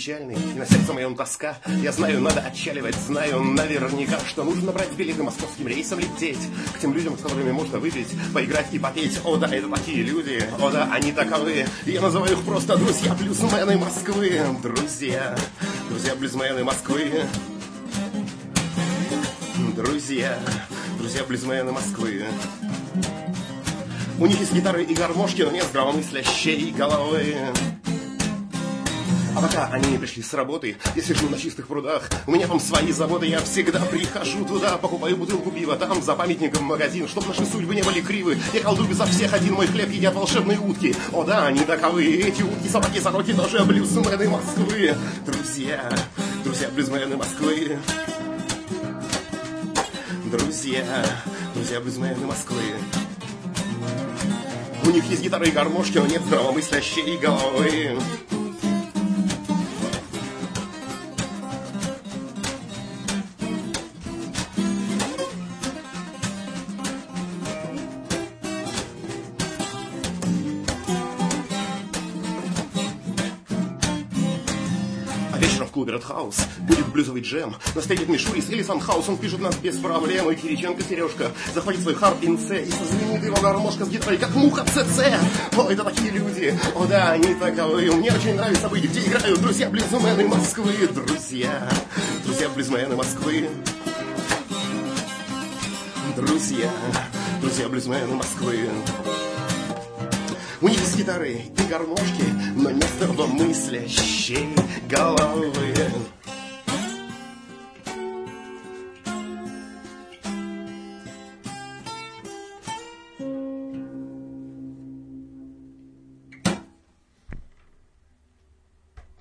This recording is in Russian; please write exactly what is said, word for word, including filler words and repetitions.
печальный, и на сердце моем тоска. Я знаю, надо отчаливать, знаю наверняка, что нужно брать билеты московским рейсом лететь к тем людям, с которыми можно выпить, поиграть и попеть. О да, это такие люди, о да, они таковы. Я называю их просто друзья блюзмены Москвы. Друзья, друзья блюзмены Москвы. Друзья, друзья блюзмены Москвы. У них есть гитары и гармошки, но нет здравомыслящей головы. А пока они не пришли с работы, я сижу на чистых прудах. У меня там свои заботы, я всегда прихожу туда, покупаю бутылку пива, там за памятником магазин, чтоб наши судьбы не были кривы. Я колдую безо всех, один мой хлеб едят волшебные утки. О да, они таковы, эти утки, собаки, сороки, тоже блюзмены Москвы. Друзья, друзья блюзмены Москвы. Друзья, друзья блюзмены Москвы. У них есть гитары и гармошки, но нет здравомыслящей головы. Вечером в клубе Red House будет блюзовый джем. Нас встретит Мишурис или Санхаус. Он пишет нас без проблем. И Кириченко Сережка захватит свой харп ин С. И созвенит его гармошка с гитарой, как муха ЦЦ. О, это такие люди. О да, они таковы. Мне очень нравится быть, где играют друзья блюзмены Москвы. Друзья, друзья блюзмены Москвы. Друзья, друзья блюзмены Москвы. У них есть гитары и гармошки, но нет здравомыслящей головы.